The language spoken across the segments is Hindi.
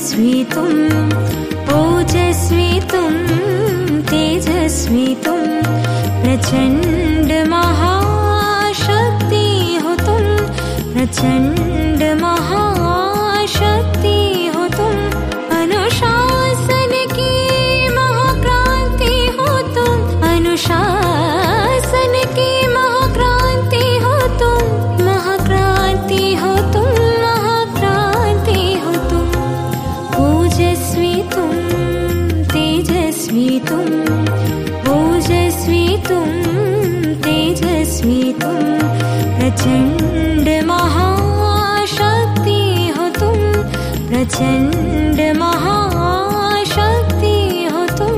ओजस्वी तुम तेजस्वी तुम प्रचंड महाशक्ति हो तुम, प्रचंड महाशक्ति हो तुम। अनुशासन की महाक्रांति हो तुम, अनुशासन की महाक्रांति हो तुम, महाक्रांति हो तुम, महाक्रांति हो तुम। ओजस्वी तुम तेजस्वी तुम, ओजस्वी तुम तेजस्वी तुम प्रचंड महाशक्ति हो तुम, प्रचंड महाशक्ति हो तुम।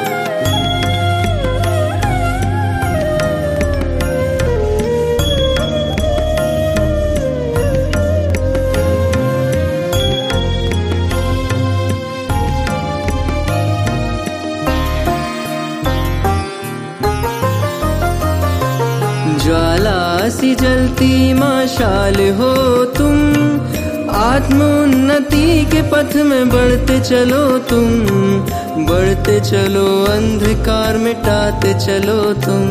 ज्वाला सी जलती मशाल हो तुम, आत्मोन्नति के पथ में बढ़ते चलो तुम, बढ़ते चलो अंधकार मिटाते चलो तुम।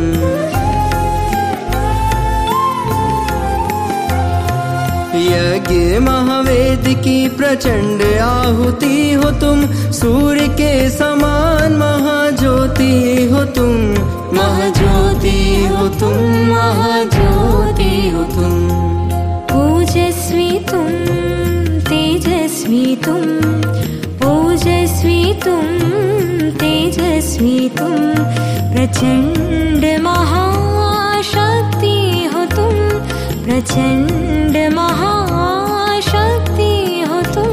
यज्ञ महावेद की प्रचंड आहुति हो तुम, सूर्य के समान महाज्योति हो तुम, महाज्योति हो तुम, महाज्योति हो तुम। ओजस्वी तुम तेजस्वी तुम, ओजस्वी तुम तेजस्वी तुम प्रचंड महाशक्ति हो तुम, प्रचंड महाशक्ति हो तुम।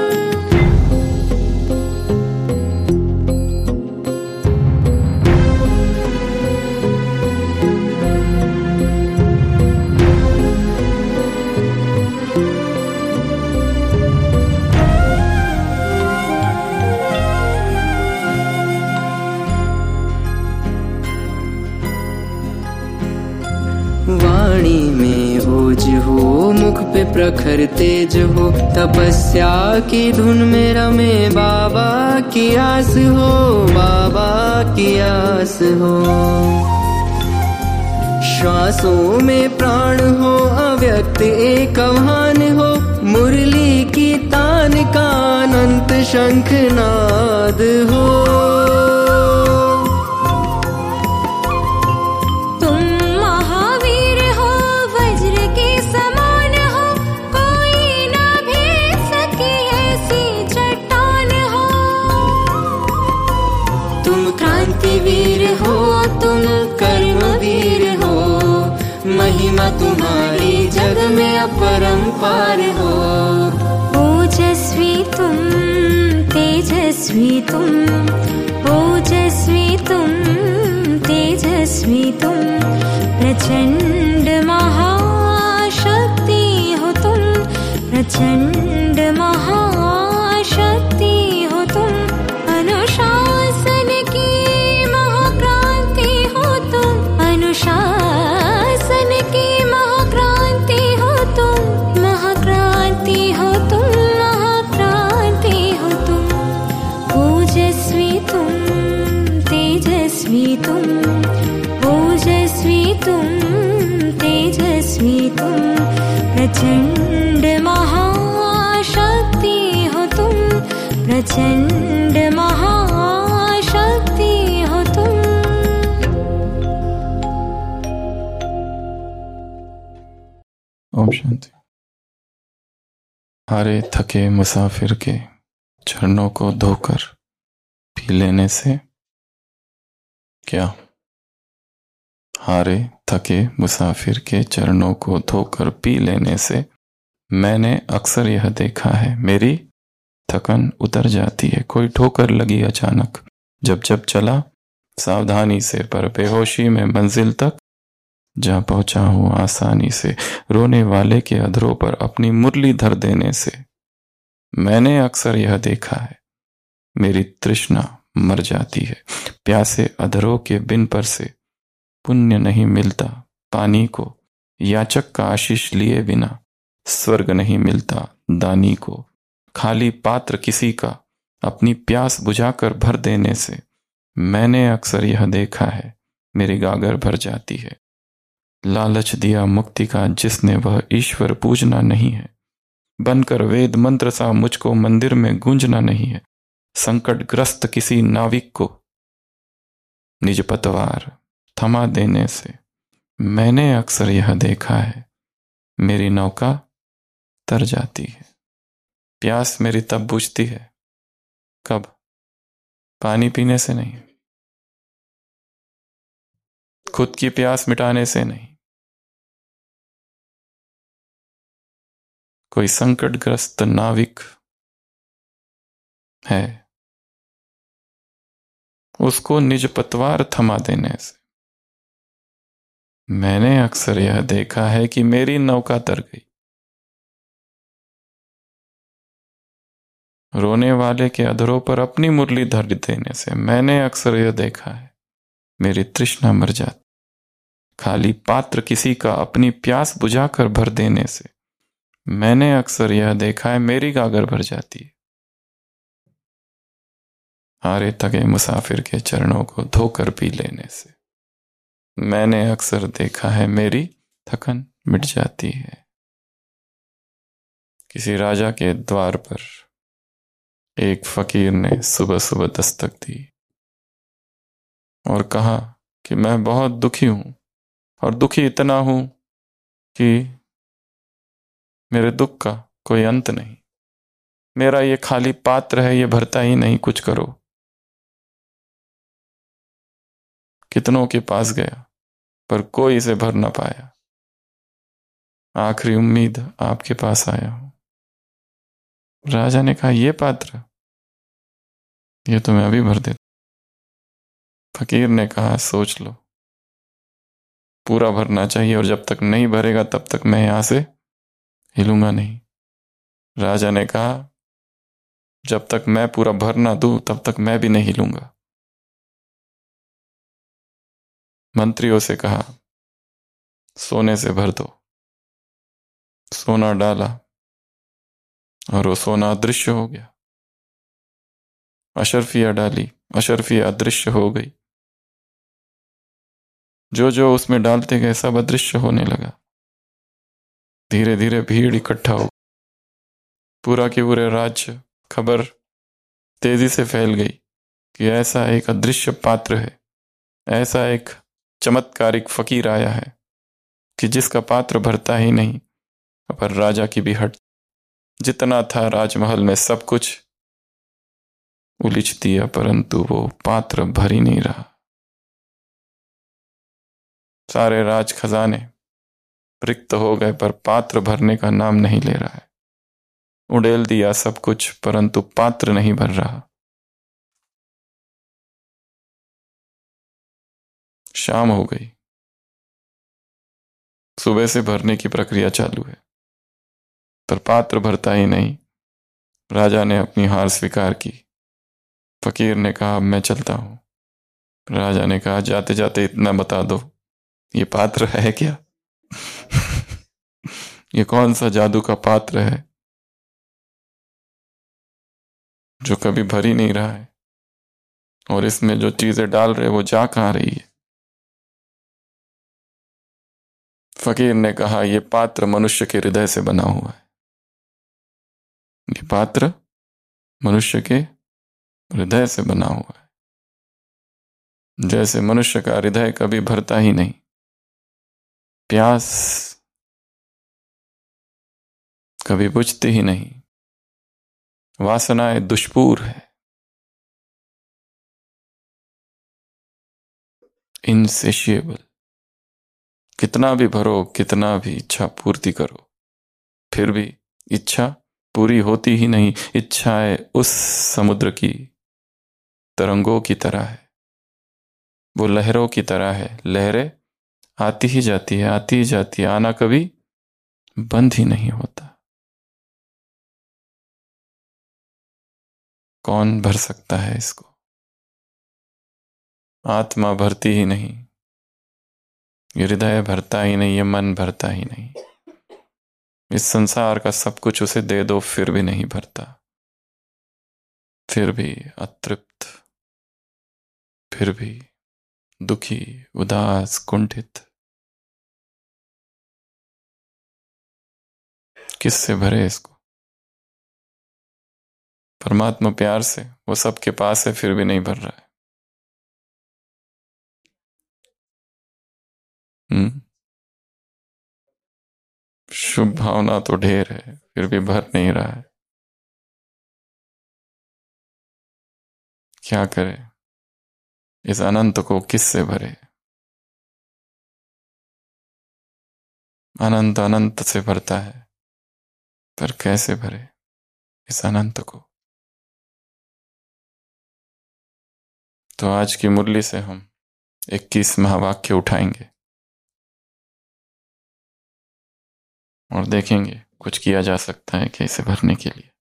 वाणी में ओज हो, मुख पे प्रखर तेज हो, तपस्या की धुन में रमे बाबा की आस हो, बाबा की आस हो। श्वासों में प्राण हो, अव्यक्त एक आह्वान हो, मुरली की तान का अनंत शंखनाद हो। वीर हो तुम, कर्मवीर हो, महिमा तुम्हारी जग में अपरंपार हो। ओजस्वी तुम तेजस्वी तुम, ओजस्वी तुम तेजस्वी तुम प्रचंड महाशक्ति हो तुम, प्रचंड महाशक्ति हो तुम। अनुशासन की अनुशासन की महाक्रांति हो तुम, महाक्रांति हो तुम, महाक्रांति हो तुम। ओजस्वी तुम तेजस्वी तुम, ओजस्वी तुम तेजस्वी तुम प्रचंड महाशक्ति हो तुम, प्रचंड महाशक्ति हो तुम। ओम शांति। हारे थके मुसाफिर के चरणों को धोकर पी लेने से क्या? हारे थके मुसाफिर के चरणों को धोकर पी लेने से मैंने अक्सर यह देखा है, मेरी थकन उतर जाती है। कोई ठोकर लगी अचानक, जब जब चला सावधानी से पर बेहोशी में मंजिल तक जा पहुंचा हूं आसानी से। रोने वाले के अधरों पर अपनी मुरली धर देने से मैंने अक्सर यह देखा है, मेरी तृष्णा मर जाती है। प्यासे अधरों के बिन पर से पुण्य नहीं मिलता पानी को, याचक का आशीष लिए बिना स्वर्ग नहीं मिलता दानी को। खाली पात्र किसी का अपनी प्यास बुझाकर भर देने से मैंने अक्सर यह देखा है, मेरी गागर भर जाती है। लालच दिया मुक्ति का जिसने, वह ईश्वर पूजना नहीं है। बनकर वेद मंत्र सा मुझको मंदिर में गूंजना नहीं है। संकटग्रस्त किसी नाविक को निज पतवार थमा देने से मैंने अक्सर यह देखा है, मेरी नौका तर जाती है। प्यास मेरी तब बुझती है, कब? पानी पीने से नहीं, खुद की प्यास मिटाने से नहीं। कोई संकटग्रस्त नाविक है, उसको निज पतवार थमा देने से मैंने अक्सर यह देखा है कि मेरी नौका तर गई। रोने वाले के अधरों पर अपनी मुरली धर देने से मैंने अक्सर यह देखा है, मेरी तृष्णा मर जाती। खाली पात्र किसी का अपनी प्यास बुझाकर भर देने से मैंने अक्सर यह देखा है, मेरी गागर भर जाती है। हारे थके मुसाफिर के चरणों को धोकर पी लेने से मैंने अक्सर देखा है, मेरी थकन मिट जाती है। किसी राजा के द्वार पर एक फकीर ने सुबह सुबह दस्तक दी और कहा कि मैं बहुत दुखी हूं, और दुखी इतना हूं कि मेरे दुख का कोई अंत नहीं। मेरा ये खाली पात्र है, ये भरता ही नहीं, कुछ करो। कितनों के पास गया पर कोई इसे भर ना पाया। आखिरी उम्मीद आपके पास आया हूं। राजा ने कहा, ये पात्र, ये तो मैं अभी भर देता। फकीर ने कहा, सोच लो, पूरा भरना चाहिए, और जब तक नहीं भरेगा तब तक मैं यहां से हिलूंगा नहीं। राजा ने कहा, जब तक मैं पूरा भर ना दूं तब तक मैं भी नहीं हिलूंगा। मंत्रियों से कहा, सोने से भर दो। सोना डाला और वो सोना अदृश्य हो गया। अशर्फिया डाली, अशर्फिया अदृश्य हो गई। जो जो उसमें डालते गए सब अदृश्य होने लगा। धीरे धीरे भीड़ इकट्ठा हो, पूरा के पूरे राज्य खबर तेजी से फैल गई कि ऐसा एक अदृश्य पात्र है, ऐसा एक चमत्कारिक फकीर आया है कि जिसका पात्र भरता ही नहीं। पर राजा की भी हट, जितना था राजमहल में सब कुछ उलीच दिया, परंतु वो पात्र भर ही नहीं रहा। सारे राज खजाने रिक्त हो गए, पर पात्र भरने का नाम नहीं ले रहा है। उड़ेल दिया सब कुछ, परंतु पात्र नहीं भर रहा। शाम हो गई, सुबह से भरने की प्रक्रिया चालू है, पर पात्र भरता ही नहीं। राजा ने अपनी हार स्वीकार की। फकीर ने कहा, अब मैं चलता हूं। राजा ने कहा, जाते जाते इतना बता दो, ये पात्र है क्या? ये कौन सा जादू का पात्र है जो कभी भर ही नहीं रहा है, और इसमें जो चीजें डाल रहे वो जा कहां रही है? फकीर ने कहा, यह पात्र मनुष्य के हृदय से बना हुआ है। ये पात्र मनुष्य के हृदय से बना हुआ है। जैसे मनुष्य का हृदय कभी भरता ही नहीं, प्यास कभी बुझती ही नहीं, वासनाएं दुष्पूर है, इनसेशिएबल। कितना भी भरो, कितना भी इच्छा पूर्ति करो, फिर भी इच्छा पूरी होती ही नहीं। इच्छाएं उस समुद्र की तरंगों की तरह है, वो लहरों की तरह है। लहरें आती ही जाती है, आती ही जाती है, आना कभी बंद ही नहीं होता। कौन भर सकता है इसको? आत्मा भरती ही नहीं, ये हृदय भरता ही नहीं, ये मन भरता ही नहीं। इस संसार का सब कुछ उसे दे दो फिर भी नहीं भरता। फिर भी अतृप्त, फिर भी दुखी, उदास, कुंठित। किससे भरे इसको? परमात्मा प्यार से, वो सबके पास है फिर भी नहीं भर रहा है। शुभ भावना तो ढेर है फिर भी भर नहीं रहा है। क्या करे? इस अनंत को किससे भरे? अनंत अनंत से भरता है, पर कैसे भरे इस अनंत को? तो आज की मुरली से हम 21 महावाक्य उठाएंगे और देखेंगे कुछ किया जा सकता है कि इसे भरने के लिए।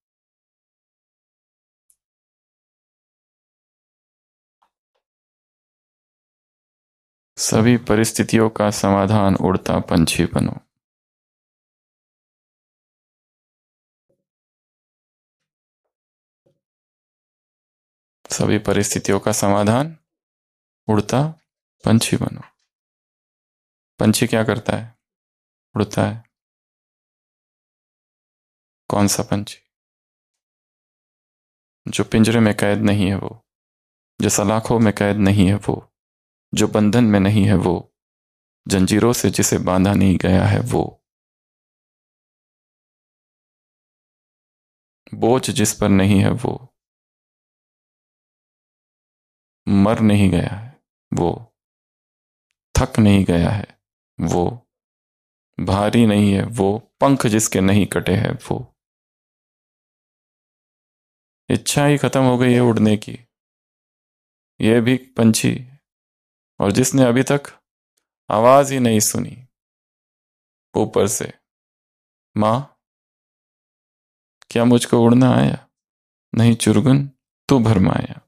सभी परिस्थितियों का समाधान उड़ता पंछी बनो। सभी परिस्थितियों का समाधान उड़ता पंछी बनो। पंछी क्या करता है? उड़ता है। कौन सा पंछी? जो पिंजरे में कैद नहीं है वो, जो सलाखों में कैद नहीं है वो, जो बंधन में नहीं है वो, जंजीरों से जिसे बांधा नहीं गया है वो, बोझ जिस पर नहीं है वो, मर नहीं गया है वो, थक नहीं गया है वो, भारी नहीं है वो, पंख जिसके नहीं कटे हैं वो। इच्छा ही खत्म हो गई है उड़ने की। ये भी पंछी, और जिसने अभी तक आवाज ही नहीं सुनी ऊपर से, मां क्या मुझको उड़ना आया? नहीं चुरगुन तू भरमाया।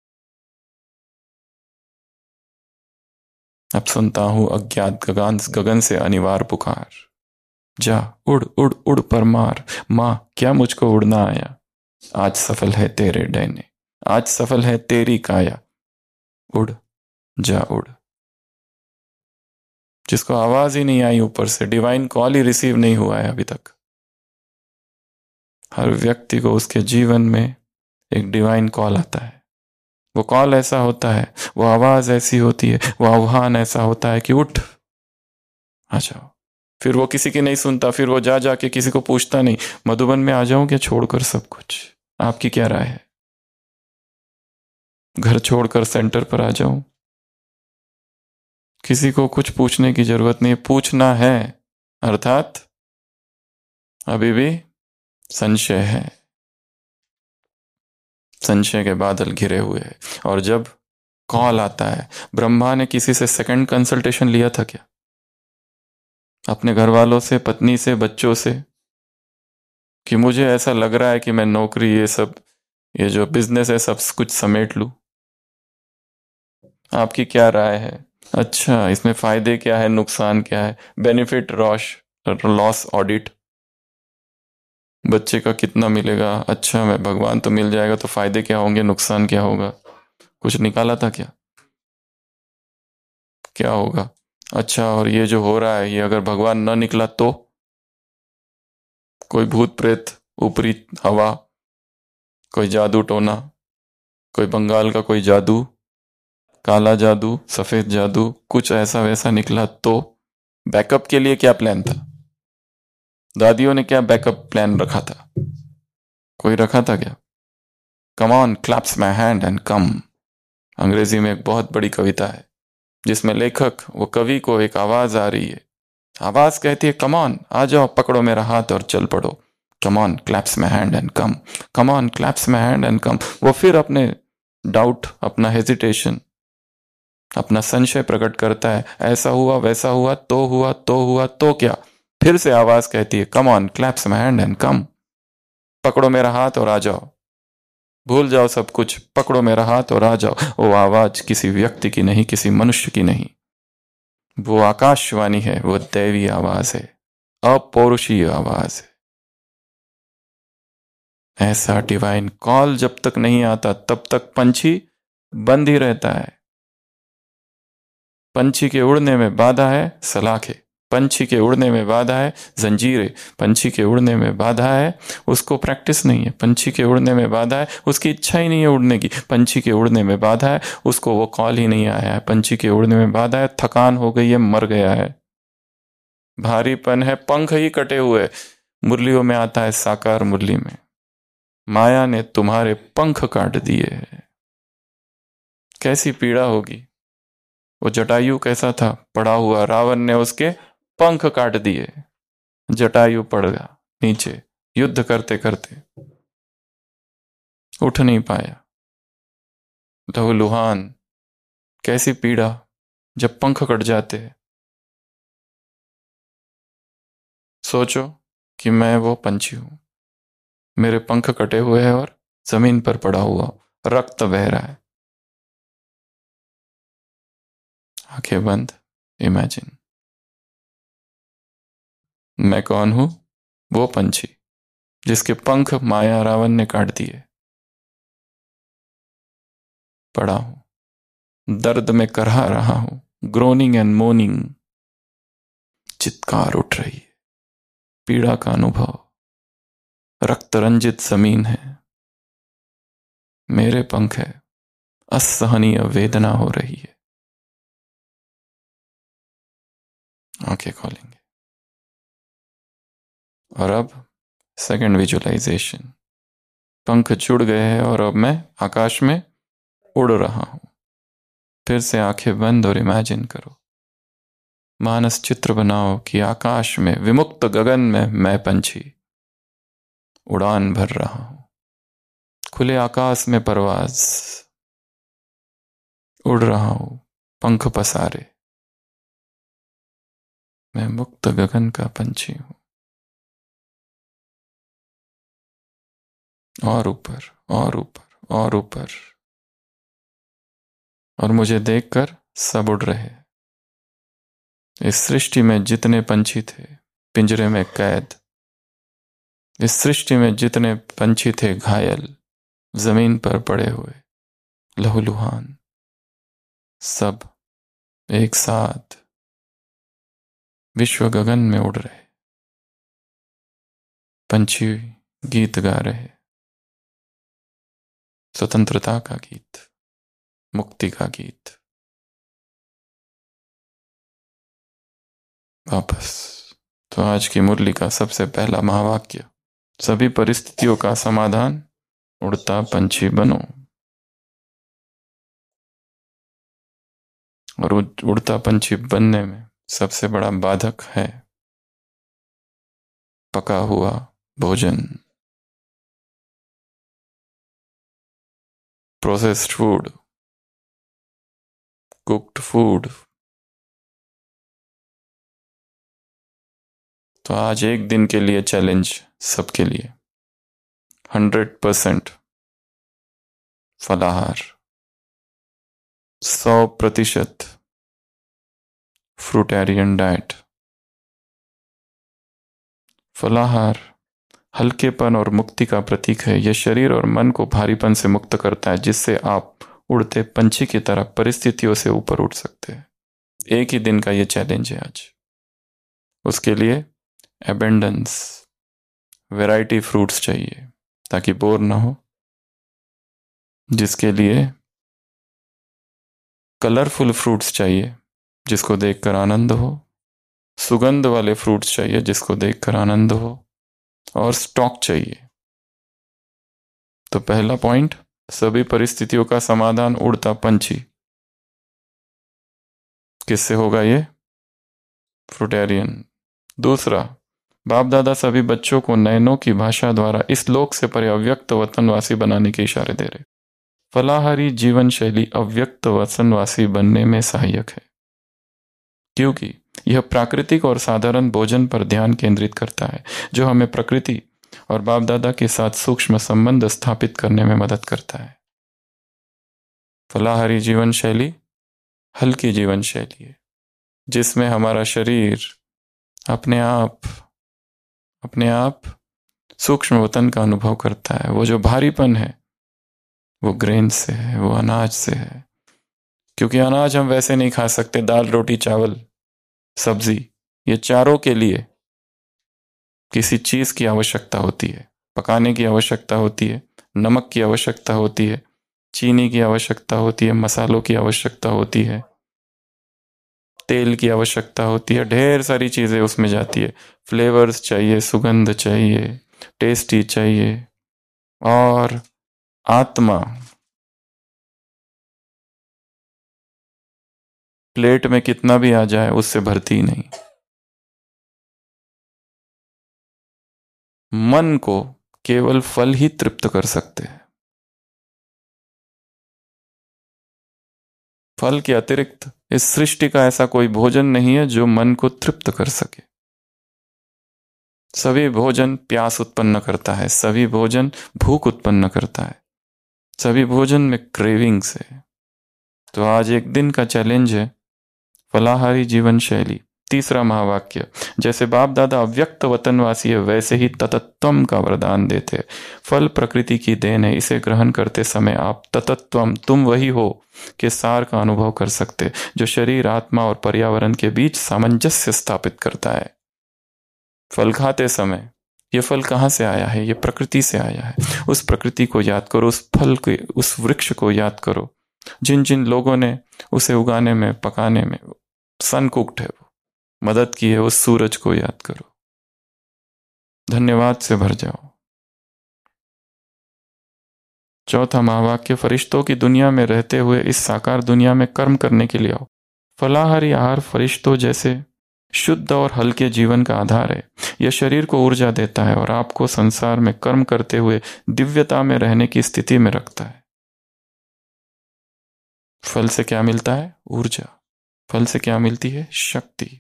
अब सुनता हूं अज्ञात गगन से अनिवार्य पुकार, जा उड़ उड़ उड़ पर मार, मां क्या मुझको उड़ना आया? आज सफल है तेरे डैने, आज सफल है तेरी काया, उड़ जा उड़। जिसको आवाज ही नहीं आई ऊपर से, डिवाइन कॉल ही रिसीव नहीं हुआ है अभी तक। हर व्यक्ति को उसके जीवन में एक डिवाइन कॉल आता है। वो कॉल ऐसा होता है, वो आवाज ऐसी होती है, वो आह्वान ऐसा होता है कि उठ आ जाओ। फिर वो किसी की नहीं सुनता, फिर वो जा जाके किसी को पूछता नहीं, मधुबन में आ जाऊं क्या छोड़कर सब कुछ? आपकी क्या राय है? घर छोड़कर सेंटर पर आ जाऊं? किसी को कुछ पूछने की जरूरत नहीं, पूछना है अर्थात अभी भी संशय है। संशय के बादल घिरे हुए हैं। और जब कॉल आता है, ब्रह्मा ने किसी से सेकंड कंसल्टेशन लिया था क्या? अपने घर वालों से, पत्नी से, बच्चों से, कि मुझे ऐसा लग रहा है कि मैं नौकरी, ये सब, ये जो बिजनेस है सब कुछ समेट लूं, आपकी क्या राय है? अच्छा इसमें फायदे क्या है, नुकसान क्या है, बेनिफिट लॉस ऑडिट, बच्चे का कितना मिलेगा, अच्छा मैं भगवान तो मिल जाएगा तो फायदे क्या होंगे, नुकसान क्या होगा, कुछ निकाला था क्या? क्या होगा? अच्छा और ये जो हो रहा है, ये अगर भगवान न निकला तो? कोई भूत प्रेत, ऊपरी हवा, कोई जादू टोना, कोई बंगाल का कोई जादू, काला जादू, सफेद जादू, कुछ ऐसा वैसा निकला तो? बैकअप के लिए क्या प्लान था? दादियों ने क्या बैकअप प्लान रखा था? कोई रखा था क्या? Come on claps my hand and come. अंग्रेजी में एक बहुत बड़ी कविता है जिसमें लेखक, वो कवि को एक आवाज आ रही है, आवाज कहती है कम ऑन आ जाओ, पकड़ो मेरा हाथ और चल पड़ो। Come on claps my hand and come, come on claps my hand and come. वो फिर अपने डाउट, अपना हेजिटेशन, अपना संशय प्रकट करता है, ऐसा हुआ वैसा हुआ तो हुआ तो हुआ तो क्या? फिर से आवाज कहती है come on claps my hand and come, पकड़ो मेरा हाथ और आ जाओ, भूल जाओ सब कुछ, पकड़ो मेरा हाथ और आ जाओ। वो आवाज किसी व्यक्ति की नहीं, किसी मनुष्य की नहीं, वो आकाशवाणी है, वो दैवी आवाज है, अपौरुषीय आवाज है। ऐसा डिवाइन कॉल जब तक नहीं आता तब तक पंछी बंद ही रहता है। पंछी के उड़ने में बाधा है सलाखें, पंछी के उड़ने में बाधा है जंजीरें, पंछी के उड़ने में बाधा है उसको प्रैक्टिस नहीं है, पंछी के उड़ने में बाधा है उसकी इच्छा ही नहीं है उड़ने की, पंछी के उड़ने में बाधा है उसको वो कॉल ही नहीं आया है, पंछी के उड़ने में बाधा है थकान हो गई है, मर गया है, भारीपन है, पंख ही कटे हुए। मुरलियों में आता है साकार मुरली में, माया ने तुम्हारे पंख काट दिए हैं। कैसी पीड़ा होगी। वो जटायु कैसा था, पड़ा हुआ, रावण ने उसके पंख काट दिए, जटायु पड़ गया नीचे, युद्ध करते करते उठ नहीं पाया। लहूलुहान, कैसी पीड़ा जब पंख कट जाते हैं। सोचो कि मैं वो पंछी हूं, मेरे पंख कटे हुए हैं और जमीन पर पड़ा हुआ, रक्त बह रहा है। आंखें बंद, इमेजिन मैं कौन हूं, वो पंछी जिसके पंख माया रावण ने काट दिए। पड़ा हूं, दर्द में करहा रहा हूं, ग्रोनिंग एंड मोनिंग, चित्कार उठ रही है, पीड़ा का अनुभव, रक्त रंजित जमीन है, मेरे पंख है, असहनीय वेदना हो रही है। आंखें खोलेंगे और अब सेकंड विजुअलाइजेशन, पंख जुड़ गए हैं और अब मैं आकाश में उड़ रहा हूं। फिर से आंखें बंद और इमेजिन करो, मानस चित्र बनाओ कि आकाश में, विमुक्त गगन में मैं पंछी उड़ान भर रहा हूं, खुले आकाश में परवाज, उड़ रहा हूं पंख पसारे, मैं मुक्त गगन का पंछी हूं। और ऊपर और ऊपर और ऊपर, और मुझे देखकर सब उड़ रहे। इस सृष्टि में जितने पंछी थे पिंजरे में कैद, इस सृष्टि में जितने पंछी थे घायल, जमीन पर पड़े हुए, लहूलुहान, सब एक साथ विश्व गगन में उड़ रहे। पंछी गीत गा रहे, स्वतंत्रता का गीत, मुक्ति का गीत। वापस तो आज की मुरली का सबसे पहला महावाक्य, सभी परिस्थितियों का समाधान उड़ता पंछी बनो। और उड़ता पंछी बनने में सबसे बड़ा बाधक है पका हुआ भोजन, प्रोसेस्ड फूड, कुक्ड फूड। तो आज एक दिन के लिए चैलेंज सबके लिए, 100% फलाहार, 100% फ्रूटेरियन डाइट। फलाहार हल्केपन और मुक्ति का प्रतीक है। यह शरीर और मन को भारीपन से मुक्त करता है, जिससे आप उड़ते पंछी की तरह परिस्थितियों से ऊपर उठ सकते हैं। एक ही दिन का यह चैलेंज है आज। उसके लिए एबेंडेंस, वैरायटी फ्रूट्स चाहिए ताकि बोर ना हो, जिसके लिए कलरफुल फ्रूट्स चाहिए जिसको देखकर आनंद हो, सुगंध वाले फ्रूट्स चाहिए जिसको देखकर आनंद हो, और स्टॉक चाहिए। तो पहला पॉइंट, सभी परिस्थितियों का समाधान उड़ता पंछी। किससे होगा ये? फ्रूटेरियन। दूसरा, बाप दादा सभी बच्चों को नयनों की भाषा द्वारा इस लोक से परे अव्यक्त वतनवासी बनाने के इशारे दे रहे। फलाहारी जीवन शैली अव्यक्त वतनवासी बनने में सहायक है, क्योंकि यह प्राकृतिक और साधारण भोजन पर ध्यान केंद्रित करता है, जो हमें प्रकृति और बाप दादा के साथ सूक्ष्म संबंध स्थापित करने में मदद करता है। फलाहारी जीवन शैली हल्की जीवन शैली है, जिसमें हमारा शरीर अपने आप सूक्ष्म वतन का अनुभव करता है। वो जो भारीपन है वो ग्रेन से है, वो अनाज से है। क्योंकि अनाज हम वैसे नहीं खा सकते, दाल रोटी चावल सब्जी, ये चारों के लिए किसी चीज की आवश्यकता होती है। पकाने की आवश्यकता होती है, नमक की आवश्यकता होती है, चीनी की आवश्यकता होती है, मसालों की आवश्यकता होती है, तेल की आवश्यकता होती है, ढेर सारी चीजें उसमें जाती है। फ्लेवर्स चाहिए, सुगंध चाहिए, टेस्टी चाहिए। और आत्मा प्लेट में कितना भी आ जाए उससे भरती नहीं। मन को केवल फल ही तृप्त कर सकते हैं। फल के अतिरिक्त इस सृष्टि का ऐसा कोई भोजन नहीं है जो मन को तृप्त कर सके। सभी भोजन प्यास उत्पन्न करता है, सभी भोजन भूख उत्पन्न करता है, सभी भोजन में क्रेविंग्स है। तो आज एक दिन का चैलेंज है, फलाहारी जीवन शैली। तीसरा महावाक्य, जैसे बाप दादा अव्यक्त वतनवासी है वैसे ही ततत्वम का वरदान देते। फल प्रकृति की देन है, इसे ग्रहण करते समय आप ततत्वम, तुम वही हो, के सार का अनुभव कर सकते, जो शरीर आत्मा और पर्यावरण के बीच सामंजस्य स्थापित करता है। फल खाते समय ये फल कहाँ से आया है? ये प्रकृति से आया है। उस प्रकृति को याद करो, उस फल के, उस वृक्ष को याद करो जिन जिन लोगों ने उसे उगाने में, पकाने में सन कुक्ड है, वो मदद की है। उस सूरज को याद करो, धन्यवाद से भर जाओ। चौथा महावाक्य, फरिश्तों की दुनिया में रहते हुए इस साकार दुनिया में कर्म करने के लिए आओ। फलाहारी आहार फरिश्तों जैसे शुद्ध और हल्के जीवन का आधार है। यह शरीर को ऊर्जा देता है और आपको संसार में कर्म करते हुए दिव्यता में रहने की स्थिति में रखता है। फल से क्या मिलता है? ऊर्जा। फल से क्या मिलती है? शक्ति।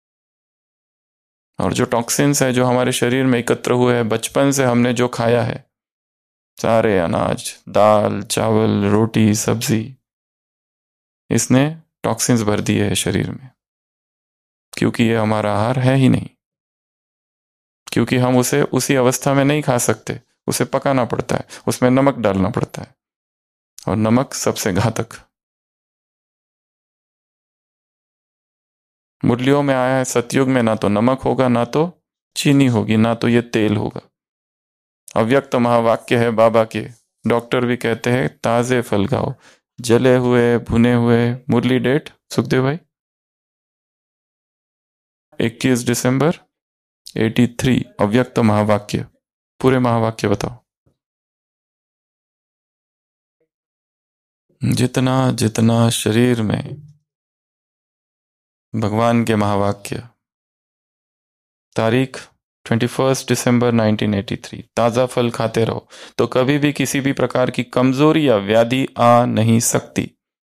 और जो टॉक्सिन्स है जो हमारे शरीर में एकत्र हुए हैं, बचपन से हमने जो खाया है, सारे अनाज, दाल चावल रोटी सब्जी, इसने टॉक्सिन्स भर दिए है शरीर में। क्योंकि ये हमारा आहार है ही नहीं, क्योंकि हम उसे उसी अवस्था में नहीं खा सकते, उसे पकाना पड़ता है, उसमें नमक डालना पड़ता है, और नमक सबसे घातक। मुरलियों में आया है सतयुग में ना तो नमक होगा, ना तो चीनी होगी, ना तो ये तेल होगा। अव्यक्त महावाक्य है बाबा के। डॉक्टर भी कहते हैं ताजे फल खाओ, जले हुए भुने हुए। मुरली डेट सुखदेव भाई 21 दिसंबर 83। अव्यक्त महावाक्य, पूरे महावाक्य बताओ। जितना जितना शरीर में भगवान के महावाक्य। तारीख 21 दिसंबर 1983। ताजा फल खाते रहो तो कभी भी किसी भी प्रकार की कमजोरी या व्याधि आ नहीं सकती।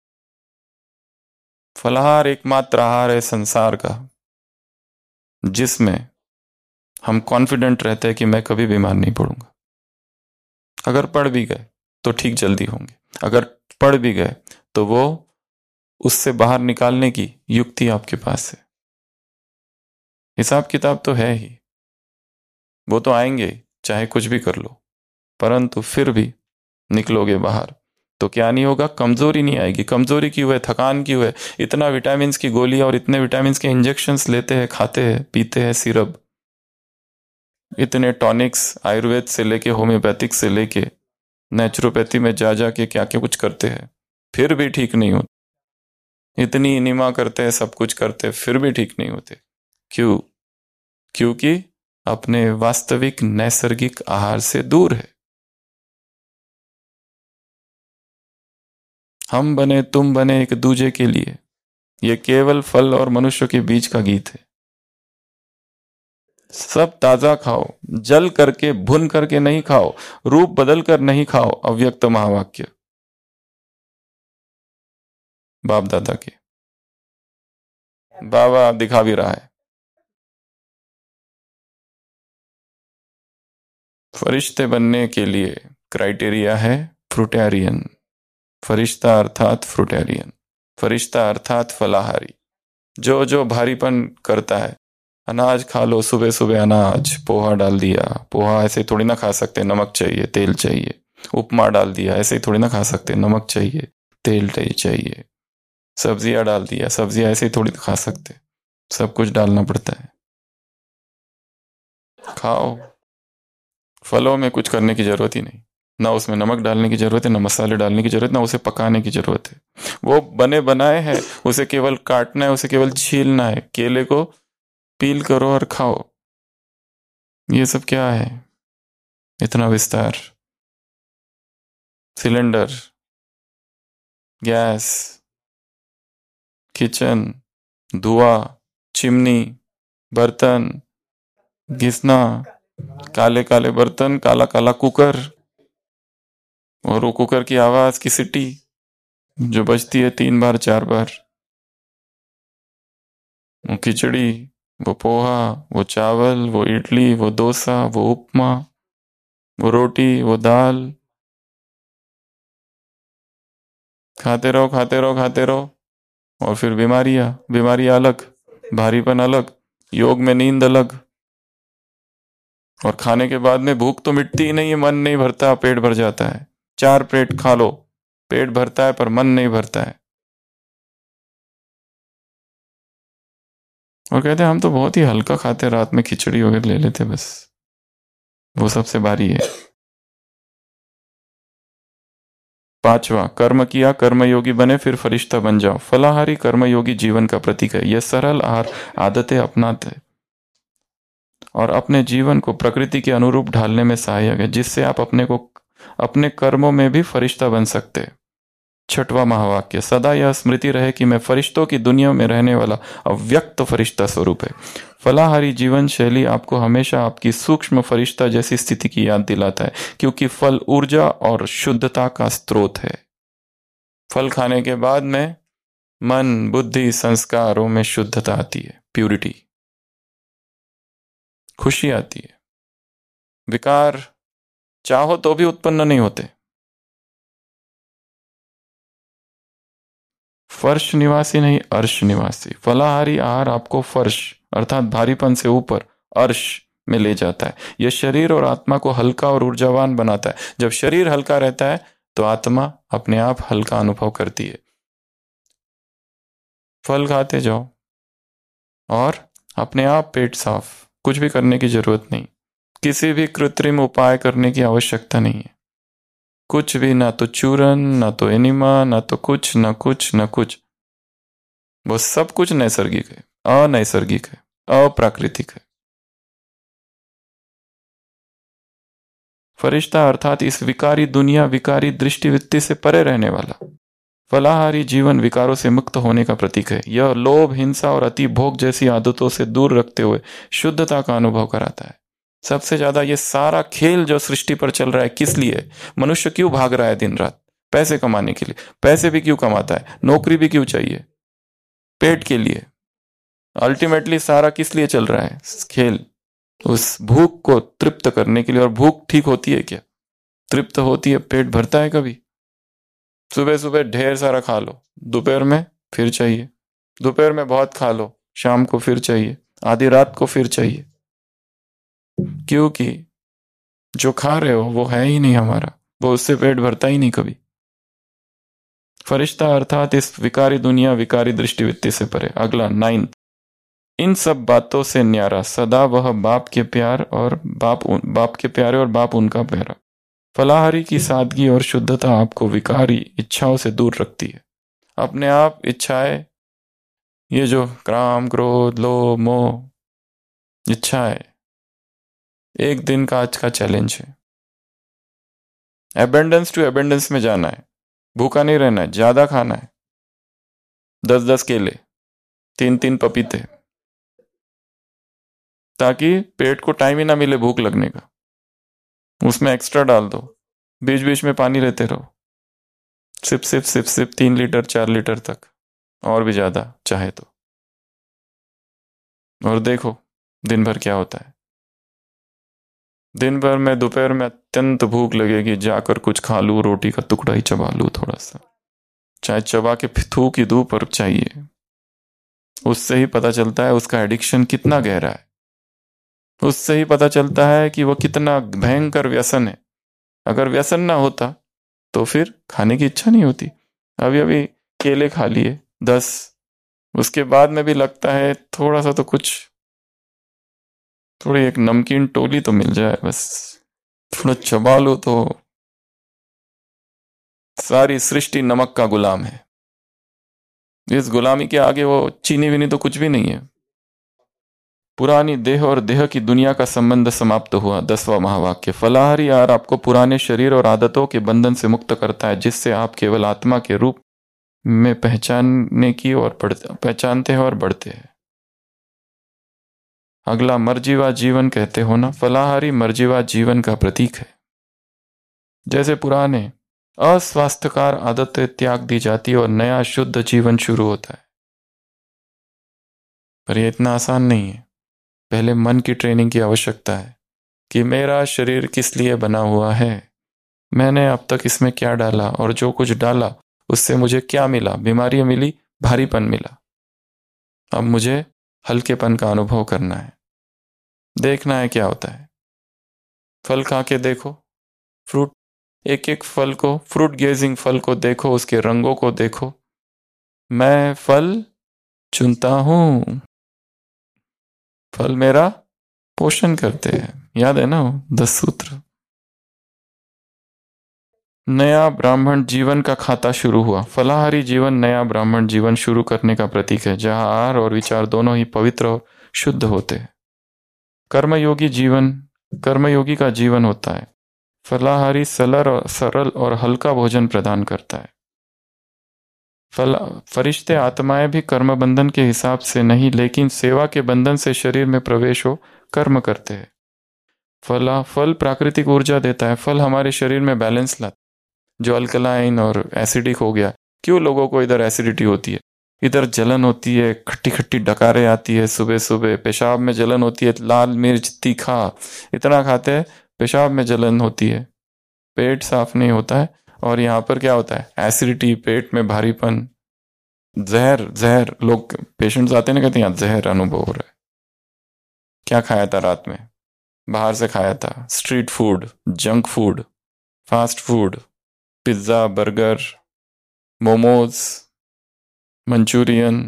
फलाहार एकमात्र आहार है संसार का जिसमें हम कॉन्फिडेंट रहते हैं कि मैं कभी बीमार नहीं पड़ूंगा। अगर पड़ भी गए तो ठीक जल्दी होंगे, अगर पड़ भी गए तो वो उससे बाहर निकालने की युक्ति आपके पास है। हिसाब किताब तो है ही, वो तो आएंगे चाहे कुछ भी कर लो, परंतु फिर भी निकलोगे बाहर तो क्या नहीं होगा? कमजोरी नहीं आएगी। कमजोरी क्यों है? थकान क्यों है? इतना विटामिन की गोली और इतने विटामिन के इंजेक्शंस लेते हैं, खाते हैं, पीते हैं, सिरप, इतने टॉनिक्स आयुर्वेद से लेके होम्योपैथिक से लेके नेचुरोपैथी में जा जा के क्या क्या कुछ करते हैं, फिर भी ठीक नहीं होते। इतनी इनिमा करते हैं, सब कुछ करते हैं, फिर भी ठीक नहीं होते। क्यों? क्योंकि अपने वास्तविक नैसर्गिक आहार से दूर है। हम बने तुम बने एक दूजे के लिए, यह केवल फल और मनुष्य के बीच का गीत है। सब ताजा खाओ, जल करके भुन करके नहीं खाओ, रूप बदल कर नहीं खाओ। अव्यक्त महावाक्य बाप दादा के। बाबा दिखा भी रहा है। फरिश्ते बनने के लिए क्राइटेरिया है फ्रूटेरियन। फरिश्ता अर्थात फ्रूटेरियन, फरिश्ता अर्थात फलाहारी। जो जो भारीपन करता है अनाज खा लो, सुबह सुबह अनाज, पोहा डाल दिया, पोहा ऐसे थोड़ी ना खा सकते, नमक चाहिए, तेल चाहिए। उपमा डाल दिया, ऐसे थोड़ी ना खा सकते, नमक चाहिए, तेल चाहिए। सब्जियां डाल दिया, सब्जियां ऐसे थोड़ी ना खा सकते, सब कुछ डालना पड़ता है। खाओ। फलों में कुछ करने की जरूरत ही नहीं, ना उसमें नमक डालने की जरूरत है, ना मसाले डालने की जरूरत, ना उसे पकाने की जरूरत है। वो बने बनाए हैं, उसे केवल काटना है, उसे केवल छीलना है। केले को पील करो और खाओ। ये सब क्या है, इतना विस्तार? सिलेंडर, गैस, किचन, धुआं, चिमनी, बर्तन, घिसना, काले काले बर्तन, काला काला कुकर, और वो कुकर की आवाज की सीटी जो बजती है 3 बार 4 बार। वो खिचड़ी, वो पोहा, वो चावल, वो इडली, वो डोसा, वो उपमा, वो रोटी, वो दाल। खाते रहो खाते रहो खाते रहो, और फिर बीमारियां अलग, भारीपन अलग, योग में नींद अलग। और खाने के बाद में भूख तो मिटती ही नहीं है, मन नहीं भरता, पेट भर जाता है। 4 प्लेट खा लो, पेट भरता है पर मन नहीं भरता है। और कहते हैं हम तो बहुत ही हल्का खाते, रात में खिचड़ी वगैरह ले लेते बस, वो सबसे भारी है। 5वां, कर्म किया, कर्मयोगी बने, फिर फरिश्ता बन जाओ। फलाहारी कर्मयोगी जीवन का प्रतीक है। यह सरल आहार आदतें अपनाते और अपने जीवन को प्रकृति के अनुरूप ढालने में सहायक है, जिससे आप अपने कर्मों में भी फरिश्ता बन सकते हैं। 6वां महावाक्य, सदा यह स्मृति रहे कि मैं फरिश्तों की दुनिया में रहने वाला अव्यक्त फरिश्ता स्वरूप है। फलाहारी जीवन शैली आपको हमेशा आपकी सूक्ष्म फरिश्ता जैसी स्थिति की याद दिलाता है, क्योंकि फल ऊर्जा और शुद्धता का स्रोत है। फल खाने के बाद में मन, बुद्धि, संस्कारों में शुद्धता आती है, प्यूरिटी, खुशी आती है। विकार चाहो तो भी उत्पन्न नहीं होते। फर्श निवासी नहीं, अर्श निवासी। फलाहारी आहार आपको फर्श अर्थात भारीपन से ऊपर अर्श में ले जाता है। यह शरीर और आत्मा को हल्का और ऊर्जावान बनाता है। जब शरीर हल्का रहता है तो आत्मा अपने आप हल्का अनुभव करती है। फल खाते जाओ और अपने आप पेट साफ, कुछ भी करने की जरूरत नहीं, किसी भी कृत्रिम उपाय करने की आवश्यकता नहीं है। कुछ भी, ना तो चूरन, ना तो एनिमा, ना तो कुछ, ना कुछ, ना कुछ। वो सब कुछ नैसर्गिक है, अनैसर्गिक है, अप्राकृतिक है। फरिश्ता अर्थात इस विकारी दुनिया, विकारी दृष्टिवृत्ति से परे रहने वाला। फलाहारी जीवन विकारों से मुक्त होने का प्रतीक है। यह लोभ, हिंसा और अति भोग जैसी आदतों से दूर रखते हुए शुद्धता का अनुभव कराता है। सबसे ज्यादा ये सारा खेल जो सृष्टि पर चल रहा है किस लिए? मनुष्य क्यों भाग रहा है दिन रात? पैसे कमाने के लिए। पैसे भी क्यों कमाता है? नौकरी भी क्यों चाहिए? पेट के लिए। अल्टीमेटली सारा किस लिए चल रहा है खेल? उस भूख को तृप्त करने के लिए। और भूख ठीक होती है क्या? तृप्त होती है? पेट भरता है कभी? सुबह सुबह ढेर सारा खा लो, दोपहर में फिर चाहिए, दोपहर में बहुत खा लो, शाम को फिर चाहिए, आधी रात को फिर चाहिए। क्योंकि जो खा रहे हो वो है ही नहीं हमारा, वो उससे पेट भरता ही नहीं कभी। फरिश्ता अर्थात इस विकारी दुनिया, विकारी दृष्टिवृत्ति से परे। अगला 9, इन सब बातों से न्यारा सदा वह बाप के प्यारे और बाप उनका प्यारा। फलाहारी की सादगी और शुद्धता आपको विकारी इच्छाओं से दूर रखती है। अपने आप इच्छाएं, ये जो काम, क्रोध, लोभ, मोह इच्छाएं, एक दिन का आज का चैलेंज है। एबेंडेंस टू एबेंडेंस में जाना है, भूखा नहीं रहना है, ज्यादा खाना है। 10-10 केले, 3-3 पपीते, ताकि पेट को टाइम ही ना मिले भूख लगने का। उसमें एक्स्ट्रा डाल दो, बीच बीच में पानी लेते रहो, sip sip sip sip, 3 litre 4 litre तक, और भी ज्यादा चाहे तो। और देखो दिन भर क्या होता है। दिन भर में दोपहर में अत्यंत भूख लगेगी, जाकर कुछ खा लूं, रोटी का टुकड़ा ही चबा लूं थोड़ा सा, चाहे चबा के थूक ही दूं पर चाहिए। उससे ही पता चलता है उसका एडिक्शन कितना गहरा है, उससे ही पता चलता है कि वह कितना भयंकर व्यसन है। अगर व्यसन ना होता तो फिर खाने की इच्छा नहीं होती। अभी अभी केले खा लिए 10, उसके बाद में भी लगता है थोड़ा सा तो कुछ, थोड़ी एक नमकीन टोली तो मिल जाए, बस थोड़ा चबा लो तो सारी सृष्टि नमक का गुलाम है। इस गुलामी के आगे वो चीनी विनी तो कुछ भी नहीं है। पुरानी देह और देह की दुनिया का संबंध समाप्त हुआ। 10वां महावाक्य, फलाहारी आहार आपको पुराने शरीर और आदतों के बंधन से मुक्त करता है, जिससे आप केवल आत्मा के रूप में पहचानते हैं और बढ़ते हैं। अगला, मर्जीवा जीवन कहते हो ना, फलाहारी मर्जीवा जीवन का प्रतीक है। जैसे पुराने अस्वास्थ्यकर आदतें त्याग दी जाती है और नया शुद्ध जीवन शुरू होता है। पर यह इतना आसान नहीं है। पहले मन की ट्रेनिंग की आवश्यकता है कि मेरा शरीर किस लिए बना हुआ है, मैंने अब तक इसमें क्या डाला, और जो कुछ डाला उससे मुझे क्या मिला। बीमारियां मिली, भारीपन मिला। अब मुझे हल्केपन का अनुभव करना है, देखना है क्या होता है। फल खा के देखो, फ्रूट, एक एक फल को, फ्रूट गेजिंग फल को देखो, उसके रंगों को देखो। मैं फल चुनता हूं, फल मेरा पोषण करते हैं। याद है ना 10 सूत्र। नया ब्राह्मण जीवन का खाता शुरू हुआ। फलाहारी जीवन नया ब्राह्मण जीवन शुरू करने का प्रतीक है, जहां आहार और विचार दोनों ही पवित्र और शुद्ध होते हैं। कर्मयोगी का जीवन होता है। फलाहारी सरल और हल्का भोजन प्रदान करता है। फरिश्ते आत्माएं भी कर्म बंधन के हिसाब से नहीं, लेकिन सेवा के बंधन से शरीर में प्रवेश हो कर्म करते हैं। फल प्राकृतिक ऊर्जा देता है। फल हमारे शरीर में बैलेंस लाता है। जो अल्कलाइन और एसिडिक हो गया, क्यों लोगों को इधर एसिडिटी होती है, इधर जलन होती है, खट्टी खट्टी डकारें आती है, सुबह सुबह पेशाब में जलन होती है, लाल मिर्च तीखा इतना खाते हैं, पेशाब में जलन होती है, पेट साफ नहीं होता है। और यहाँ पर क्या होता है, एसिडिटी, पेट में भारीपन, जहर। लोग पेशेंट्स आते हैं ना, कहते हैं जहर अनुभव हो रहा है। क्या खाया था रात में, बाहर से खाया था, street food, junk food, fast food, pizza, burger, momos, Manchurian,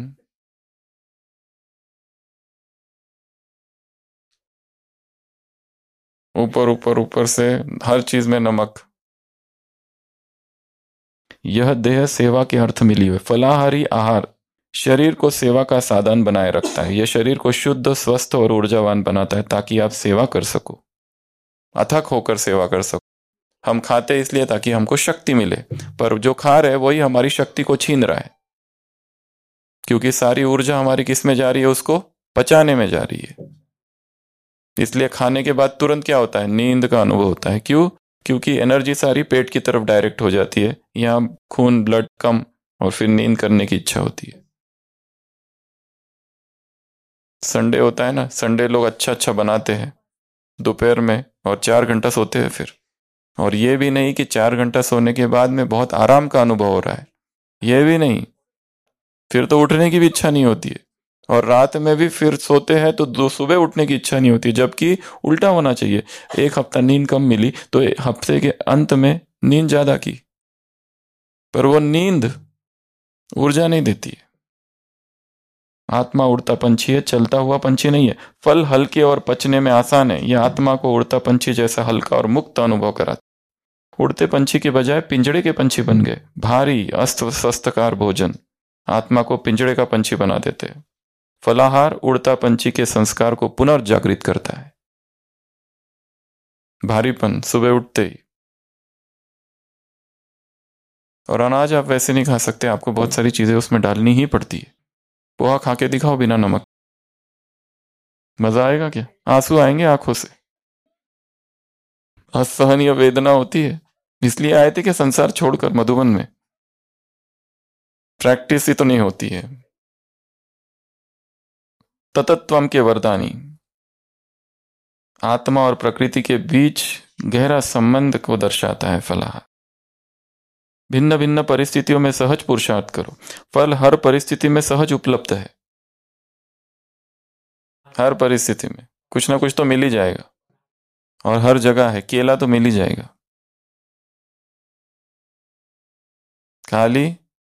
ऊपर से हर चीज में नमक। यह देह सेवा के अर्थ मिली हुई। फलाहारी आहार शरीर को सेवा का साधन बनाए रखता है। यह शरीर को शुद्ध, स्वस्थ और ऊर्जावान बनाता है, ताकि आप सेवा कर सको, अथक होकर सेवा कर सको। हम खाते इसलिए ताकि हमको शक्ति मिले, पर जो खा रहे वही हमारी शक्ति को छीन रहा है, क्योंकि सारी ऊर्जा हमारी किस में जा रही है, उसको पचाने में जा रही है। इसलिए खाने के बाद तुरंत क्या होता है, नींद का अनुभव होता है। क्यों? क्योंकि एनर्जी सारी पेट की तरफ डायरेक्ट हो जाती है, यहाँ खून, ब्लड कम, और फिर नींद करने की इच्छा होती है। संडे होता है ना, संडे लोग अच्छा बनाते हैं दोपहर में और 4 घंटा सोते हैं फिर। और ये भी नहीं कि 4 घंटा सोने के बाद में बहुत आराम का अनुभव हो रहा है, ये भी नहीं, फिर तो उठने की भी इच्छा नहीं होती है। और रात में भी फिर सोते हैं तो सुबह उठने की इच्छा नहीं होती, जबकि उल्टा होना चाहिए। एक हफ्ता नींद कम मिली तो हफ्ते के अंत में नींद ज्यादा की, पर वो नींद ऊर्जा नहीं देती है। आत्मा उड़ता पंछी है, चलता हुआ पंछी नहीं है। फल हल्के और पचने में आसान है, यह आत्मा को उड़ता पंछी जैसा हल्का और मुक्त अनुभव कराता। उड़ते पंछी के बजाय पिंजड़े के पंछी बन गए। भारी अस्वस्थकार भोजन आत्मा को पिंजड़े का पंछी बना देते हैं। फलाहार उड़ता पंछी के संस्कार को पुनर्जागृत करता है। भारीपन सुबह उठते ही। और अनाज आप वैसे नहीं खा सकते, आपको बहुत सारी चीजें उसमें डालनी ही पड़ती है। पोहा खा के दिखाओ बिना नमक, मजा आएगा क्या? आंसू आएंगे आंखों से, असहनीय वेदना होती है। इसलिए आए थे कि संसार छोड़कर मधुबन में प्रैक्टिस ही तो नहीं होती है। ततत्वम के वरदानी, आत्मा और प्रकृति के बीच गहरा संबंध को दर्शाता है फलाहार। भिन्न भिन्न परिस्थितियों में सहज पुरुषार्थ करो। फल हर परिस्थिति में सहज उपलब्ध है। हर परिस्थिति में कुछ ना कुछ तो मिल ही जाएगा, और हर जगह है, केला तो मिल ही जाएगा। खाली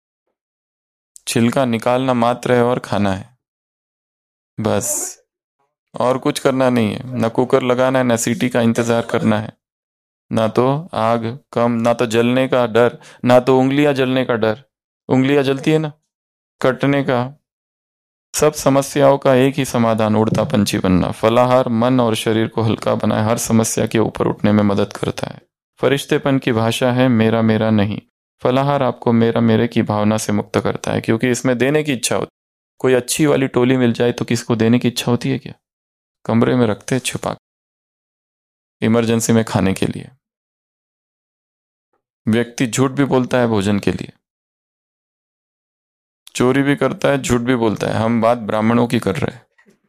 छिलका निकालना मात्र है और खाना है, बस। और कुछ करना नहीं है, ना कुकर लगाना है, ना सीटी का इंतजार करना है, ना तो आग कम, ना तो जलने का डर, ना तो उंगलियां जलने का डर। उंगलियां जलती है ना, कटने का। सब समस्याओं का एक ही समाधान, उड़ता पंछी बनना। फलाहार मन और शरीर को हल्का बनाए, हर समस्या के ऊपर उठने में मदद करता है। फरिश्तेपन की भाषा है मेरा मेरा नहीं। फलाहार आपको मेरा मेरे की भावना से मुक्त करता है, क्योंकि इसमें देने की इच्छा होती। कोई अच्छी वाली टोली मिल जाए तो किसको देने की इच्छा होती है क्या? कमरे में रखते हैं छुपा, इमरजेंसी में खाने के लिए। व्यक्ति झूठ भी बोलता है भोजन के लिए, चोरी भी करता है, झूठ भी बोलता है। हम बात ब्राह्मणों की कर रहे हैं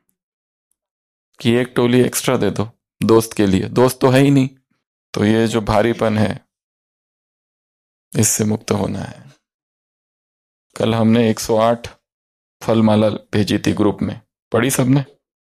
कि एक टोली एक्स्ट्रा दे दो दोस्त के लिए। दोस्त तो है ही नहीं, तो ये जो भारीपन है इससे मुक्त होना है। कल हमने 108 फल माला भेजी थी ग्रुप में, पढ़ी सबने?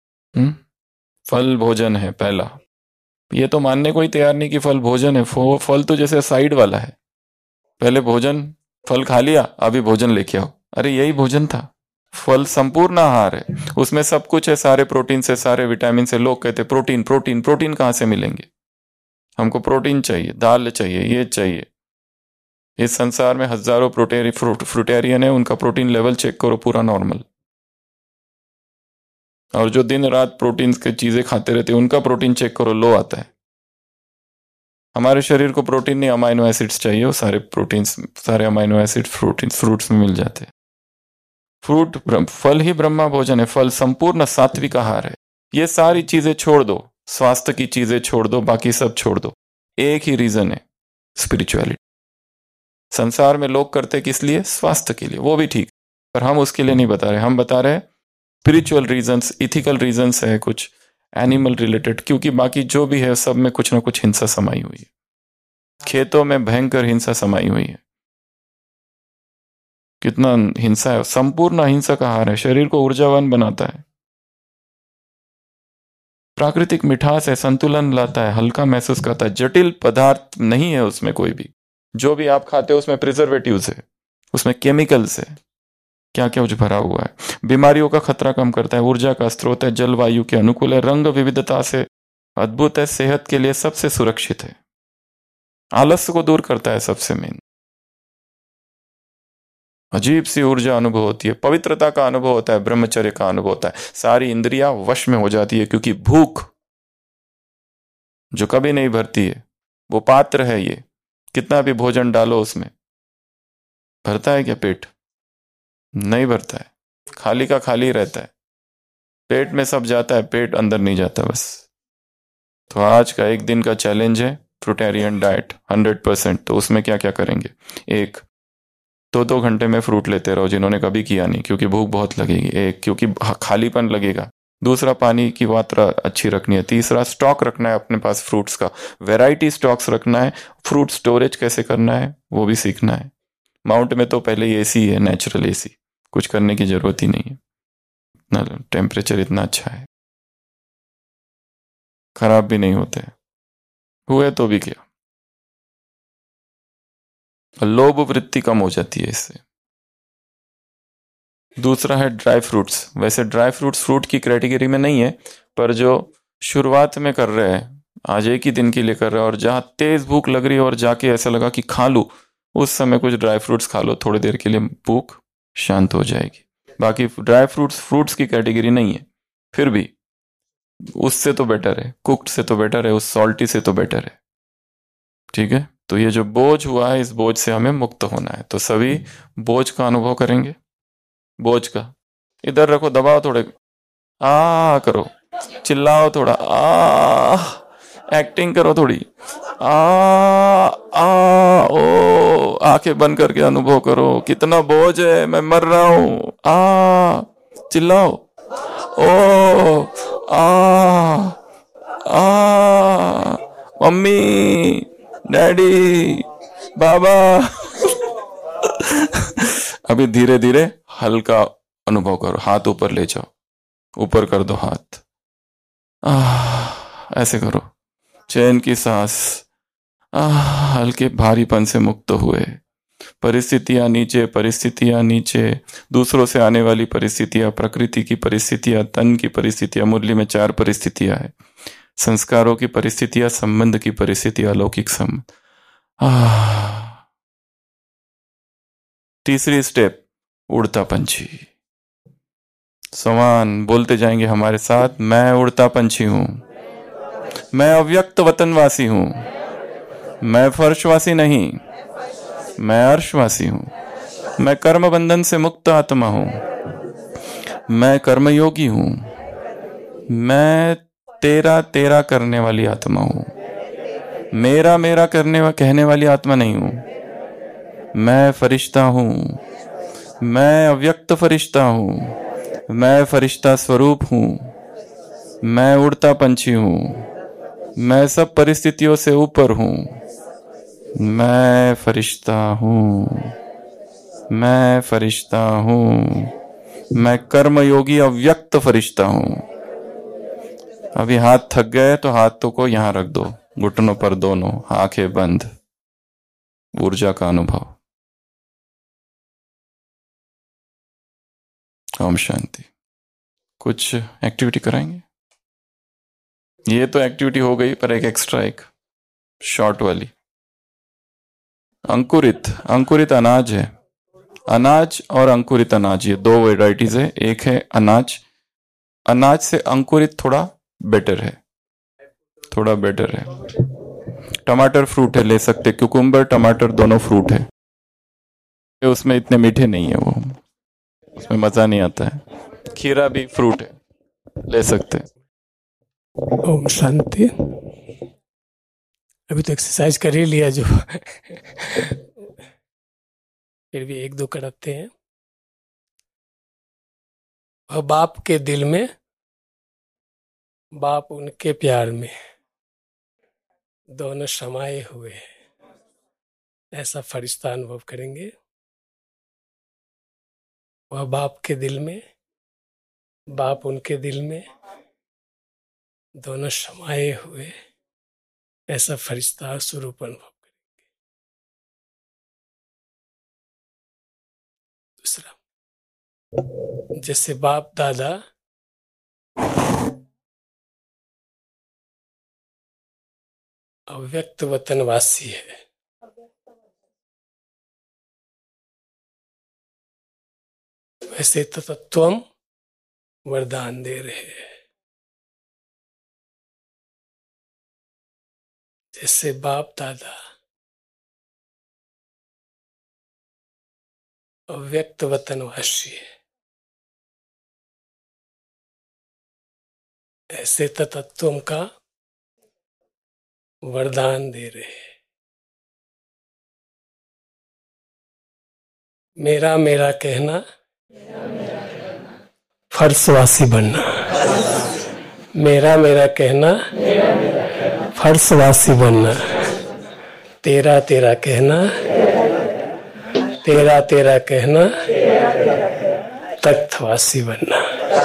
फल भोजन है पहला। ये तो मानने को ही तैयार नहीं कि फल भोजन है। फल तो जैसे साइड वाला है। पहले भोजन, फल खा लिया, अभी भोजन लेके आओ। अरे यही भोजन था। फल संपूर्ण आहार है, उसमें सब कुछ है, सारे प्रोटीन से, सारे विटामिन से। लोग कहते प्रोटीन प्रोटीन प्रोटीन कहाँ से मिलेंगे? हमको प्रोटीन चाहिए, दाल चाहिए, ये चाहिए। इस संसार में हजारों फ्रूटेरियन है, उनका प्रोटीन लेवल चेक करो, पूरा नॉर्मल। और जो दिन रात प्रोटीन की चीजें खाते रहते हैं उनका प्रोटीन चेक करो, लो आता है। हमारे शरीर को प्रोटीन नहीं, अमाइनो एसिड्स चाहिए। वो सारे प्रोटीन्स, सारे अमाइनो एसिड फ्रूट्स में मिल जाते हैं। फल ही ब्रह्मा भोजन है। फल संपूर्ण सात्विक आहार है। ये सारी चीजें छोड़ दो, स्वास्थ्य की चीजें छोड़ दो, बाकी सब छोड़ दो। एक ही रीजन है, स्पिरिचुअलिटी। संसार में लोग करते किस लिए? स्वास्थ्य के लिए, वो भी ठीक, पर हम उसके लिए नहीं बता रहे। हम बता रहे स्पिरिचुअल रीजंस, इथिकल रीजंस है, कुछ एनिमल रिलेटेड। क्योंकि बाकी जो भी है सब में कुछ ना कुछ हिंसा समाई हुई है। खेतों में भयंकर हिंसा समाई हुई है। कितना हिंसा है, संपूर्ण अहिंसक आहार है, शरीर को ऊर्जावान बनाता है, प्राकृतिक मिठास है, संतुलन लाता है, हल्का महसूस करता है। जटिल पदार्थ नहीं है उसमें कोई भी। जो भी आप खाते हो उसमें प्रिजर्वेटिव्स है, उसमें केमिकल्स है, क्या क्या कुछ भरा हुआ है। बीमारियों का खतरा कम करता है, ऊर्जा का स्रोत है, जलवायु के अनुकूल है, रंग विविधता से अद्भुत है, सेहत के लिए सबसे सुरक्षित है, आलस्य को दूर करता है, सबसे मेन। अजीब सी ऊर्जा अनुभव होती है, पवित्रता का अनुभव होता है, ब्रह्मचर्य का अनुभव होता है। सारी इंद्रियां वश में हो जाती है, क्योंकि भूख जो कभी नहीं भरती है, वो पात्र है। ये कितना भी भोजन डालो उसमें, भरता है क्या पेट? नहीं भरता है, खाली का खाली रहता है। पेट में सब जाता है, पेट अंदर नहीं जाता बस। तो आज का एक दिन का चैलेंज है फ्रूटेरियन डाइट 100%। तो उसमें क्या क्या करेंगे? एक, 2 घंटे में फ्रूट लेते रहो, जिन्होंने कभी किया नहीं, क्योंकि भूख बहुत लगेगी। एक, क्योंकि खालीपन लगेगा। दूसरा, पानी की मात्रा अच्छी रखनी है। तीसरा, स्टॉक रखना है अपने पास फ्रूट्स का, वैरायटी स्टॉक्स रखना है। फ्रूट स्टोरेज कैसे करना है वो भी सीखना है। माउंट में तो पहले ही एसी है, नेचुरल एसी, कुछ करने की जरूरत ही नहीं है। इतना टेम्परेचर इतना अच्छा है, खराब भी नहीं होते, हुए तो भी क्या। लोभ वृत्ति कम हो जाती है इससे। दूसरा है ड्राई फ्रूट्स। वैसे ड्राई फ्रूट्स फ्रूट की कैटेगरी में नहीं है, पर जो शुरुआत में कर रहे हैं, आज एक ही दिन के लिए कर रहे हैं, और जहां तेज भूख लग रही है और जाके ऐसा लगा कि खा लूं, उस समय कुछ ड्राई फ्रूट्स खा लो, थोड़ी देर के लिए भूख शांत हो जाएगी। बाकी ड्राई फ्रूट्स की कैटेगरी नहीं है, फिर भी उससे तो बेटर है, कुक्ड से तो बेटर है, उस सॉल्टी से तो बेटर है। ठीक है, तो ये जो बोझ हुआ है, इस बोझ से हमें मुक्त होना है। तो सभी बोझ का अनुभव करेंगे। बोझ का इधर रखो, दबाओ थोड़े, आ करो, चिल्लाओ थोड़ा, आ एक्टिंग करो थोड़ी, आ आ ओ, आंखें बंद करके अनुभव करो कितना बोझ है, मैं मर रहा हूं, आ चिल्लाओ, ओ आ आ मम्मी, डैडी, बाबा। अभी धीरे धीरे हल्का अनुभव करो, हाथ ऊपर ले जाओ, ऊपर कर दो हाथ, ऐसे करो, चैन की सांस, हल्के भारीपन से मुक्त हुए। परिस्थितियां नीचे, दूसरों से आने वाली परिस्थितियां, प्रकृति की परिस्थितियां, तन की परिस्थितियां। मुरली में 4 परिस्थितियां है, संस्कारों की परिस्थितियां, संबंध की परिस्थितियां, अलौकिक संबंध। तीसरी स्टेप, उड़ता पंछी। समान बोलते जाएंगे हमारे साथ, मैं उड़ता पंछी हूं, मैं अव्यक्त वतनवासी हूं, मैं फर्शवासी नहीं, मैं अर्शवासी हूं, मैं कर्म बंधन से मुक्त आत्मा हूं, मैं कर्मयोगी हूं, मैं तेरा करने वाली आत्मा हूं, मेरा कहने वाली आत्मा नहीं हूं, मैं फरिश्ता हूं, मैं अव्यक्त फरिश्ता हूं, मैं फरिश्ता स्वरूप हूं, मैं उड़ता पंछी हूं, मैं सब परिस्थितियों से ऊपर हूं, मैं फरिश्ता हूं, मैं फरिश्ता हूं, मैं कर्मयोगी अव्यक्त फरिश्ता हूं। अभी हाथ थक गए तो हाथों को यहां रख दो, घुटनों पर दोनों, आंखें बंद, ऊर्जा का अनुभव। ओम शांति। कुछ एक्टिविटी कराएंगे? ये तो एक्टिविटी हो गई, पर एक एक्स्ट्रा, एक शॉर्ट वाली। अंकुरित अनाज है, अनाज और अंकुरित अनाज, ये 2 वैरायटीज है। एक है अनाज से अंकुरित थोड़ा बेटर है, टमाटर फ्रूट है, ले सकते, क्यूकुम्बर टमाटर दोनों फ्रूट है, उसमें इतने मीठे नहीं है, वो उसमें मजा नहीं आता है। खीरा भी फ्रूट है, ले सकते। ओम शांति। अभी तो एक्सरसाइज कर ही लिया जो फिर भी 1-2 कराते हैं। वह बाप के दिल में, बाप उनके प्यार में, दोनों समाये हुए हैं, ऐसा फरिश्ता अनुभव करेंगे। वह बाप के दिल में, बाप उनके दिल में, दोनों समाये हुए, ऐसा फरिश्ता स्वरूप अनुभव करेंगे। दूसरा, जैसे बाप दादा अव्यक्त वतनवासी है, वैसे तत्वम वरदान दे रहे हैं। जैसे बाप दादा अव्यक्त वतनवासी है, ऐसे तत्वम का वरदान दे रहे हैं। मेरा कहना फर्शवासी बनना, मेरा कहना फर्शवासी बनना, तेरा कहना, तेरा कहना तख्तवासी बनना।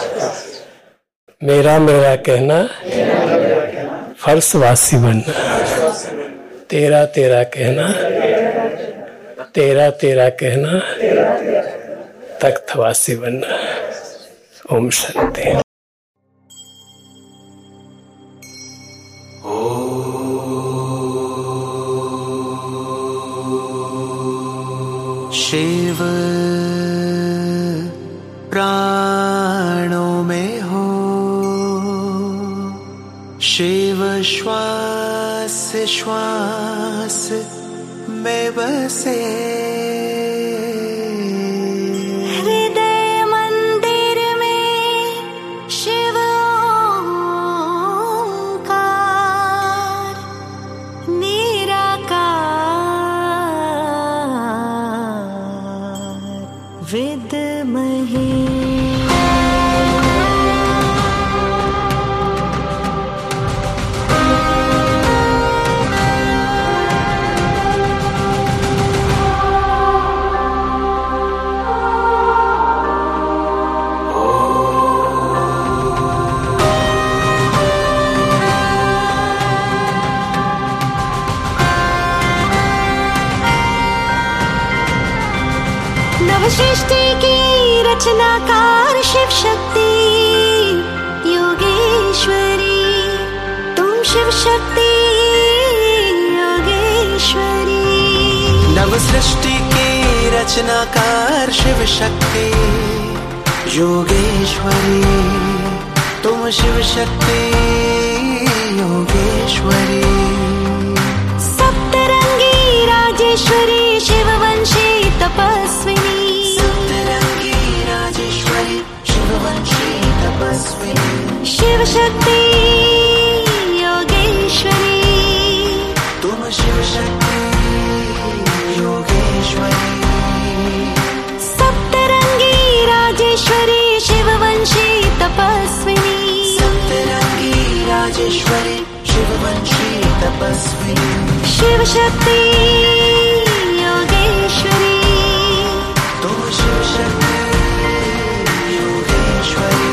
मेरा कहना फर्शवासी बनना, तेरा कहना, तेरा कहना तख्तवासी बनना। ओम शांति। शिव प्राणों में हो, शिव श्वास श्वास में बसे, हृदय मंदिर में शिव ओंकार निराकार, विद्महे रचनाकार शिव शक्ति योगेश्वरी, तुम शिव शक्ति योगेश्वरी। नव सृष्टि की रचनाकार शिव शक्ति योगेश्वरी, तुम शिव शक्ति योगेश्वरी। सप्तरंगी राजेश्वरी शिववंशी तपस्विनी, सप्तरंगी राजेश्वरी शिववंशी तपस्विनी। शिव शक्ति योगेश्वरी, तुम शिव शक्ति योगेश्वरी। सप्तरंगी राजेश्वरी शिववंशी तपस्विनी, सप्तरंगी राजेश्वरी शिववंशी तपस्विनी। शिव शक्ति योगेश्वरी, तुम शिव शक्ति योगेश्वरी।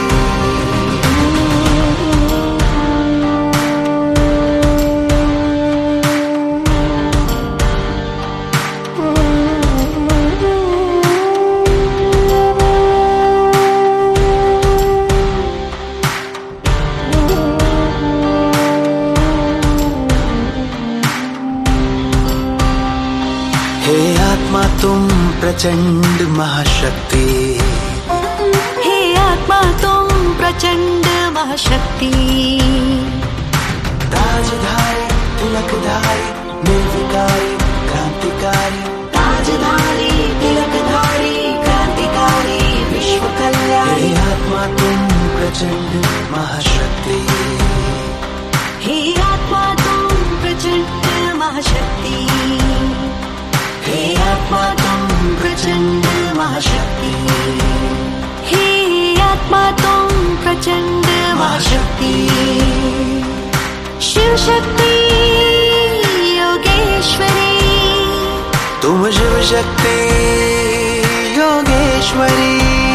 हे आत्मा तुम प्रचंड महाशक्ति, हे आत्मा तुम प्रचंड महाशक्ति। ताजधारी तिलकधारी निर्विकारी क्रांतिकारी, ताजधारी तिलकधारी क्रांतिकारी विश्व कल्याणी। हे आत्मा तुम प्रचंड महाशक्ति, हे आत्मा तुम प्रचंड महाशक्ति, हे आत्मा तुम प्रचंड महाशक्ति, हे आत्मा तुम प्रचंड महाशक्ति। शिव शक्ति योगेश्वरी, तुम शिव शक्ति योगेश्वरी।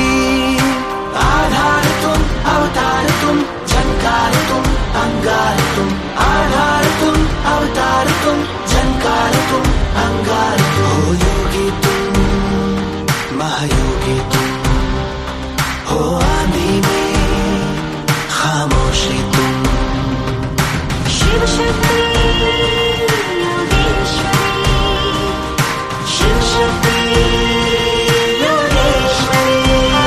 आधार तुम अवतार तुम झंकार तुम अंगार तुम, आधार तुम अवतार तुम झंकार तुम अंगार तुम। हो योगी तुम महायोगी तुम, हो आंधी में खामोशी तुम। शिव शक्ति योगेश्वरी, शिव शक्ति योगेश्वरी।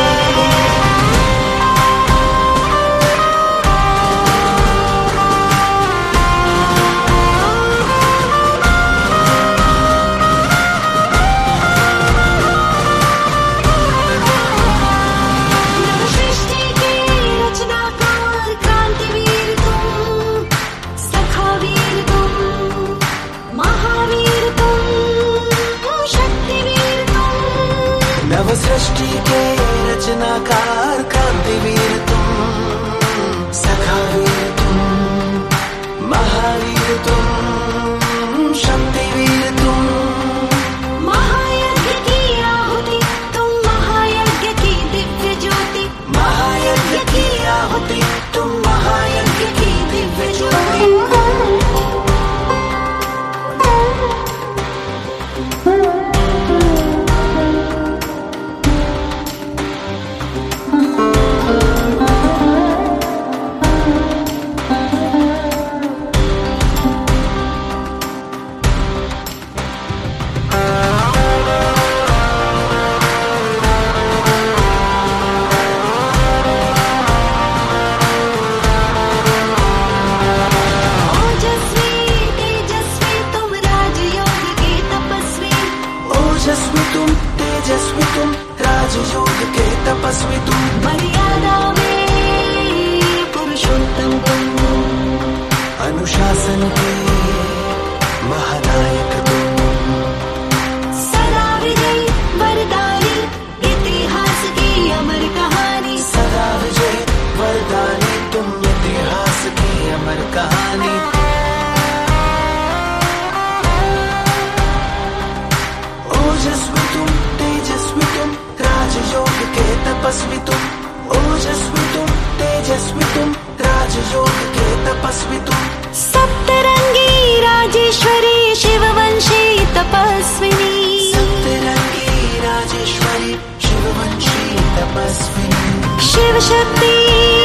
सृष्टि के रचनाकार क्रांतिवीर तुम, सखावीर तुम, महावीर तुम, शक्तिवीर तुम। नव सृष्टि के रचनाकार क्रांतिवीर तुम, सखावीर तुम, महावीर तुम, शक्तिवीर तुम। महायज्ञ की आहुति तुम, महायज्ञ की दिव्य ज्योति, महायज्ञ की आहुति तुम, महायज्ञ की दिव्य ज्योति। ओजस्वी तेजस्वी तुम राजयोग के तपस्वी, ओजस्वी तुम तेजस्वी तुम राजयोग के तपस्वी तुम। मर्यादा में पुरुषोत्तम तुम, अनुशासन के महानायक तुम। सदा विजयी वरदानी इतिहास की अमर कहानी, सदा विजय वरदानी तुम, इतिहास की अमर कहानी। ओजस्वी तुम तेजस्वी तुम राजयोग के तपस्वी तुम, ओजस्वी तुम तेजस्वी तुम राजयोग के तपस्वी तुम। सप्तरंगी राजेश्वरी शिववंशी तपस्विनी, सप्तरंगी राजेश्वरी शिववंशी तपस्विनी। शिव शक्ति